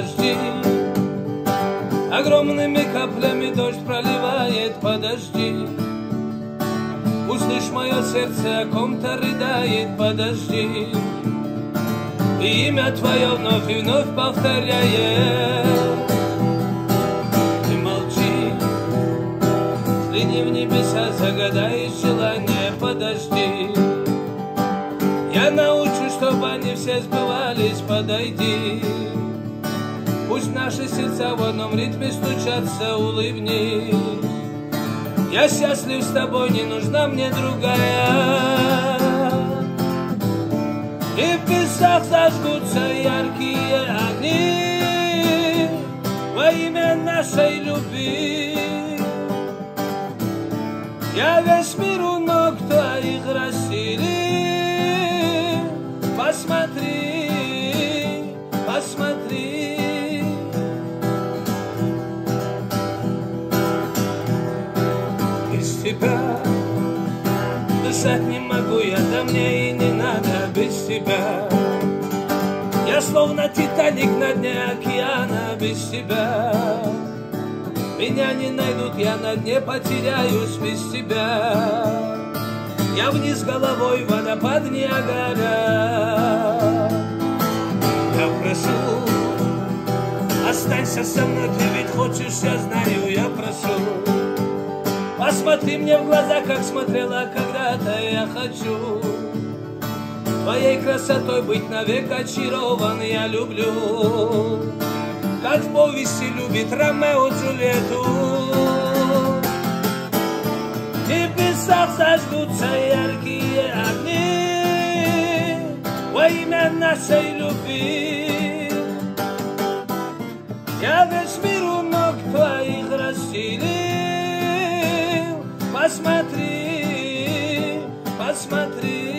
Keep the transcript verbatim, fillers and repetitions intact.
подожди. Огромными каплями дождь проливает, подожди. Услышь, мое сердце о ком-то рыдает, подожди. И имя твое вновь и вновь повторяет. Ты молчи, взгляни в небеса, загадай желание, подожди. Я научу, чтобы они все сбывались, подойди. Пусть наши сердца в одном ритме стучатся, улыбнись. Я счастлив с тобой, не нужна мне другая. И в песках зажгутся яркие огни во имя нашей любви. Я весь мир у ног твоих расстелил. Посмотри, посмотри. Без тебя дышать не могу я, да мне и не надо без тебя. Я словно Титаник на дне океана без тебя. Меня не найдут, я на дне потеряюсь без тебя. Я вниз головой, водопад Ниагара. Я прошу, останься со мной, ты ведь хочешь, я знаю, я прошу. Посмотри мне в глаза, как смотрела когда-то, я хочу твоей красотой быть навек очарован, я люблю, как в повести любит Ромео Джульетту. И в песках зажгутся яркие огни во имя нашей любви. Я весь мир у ног твоих расстелил. Посмотри, посмотри.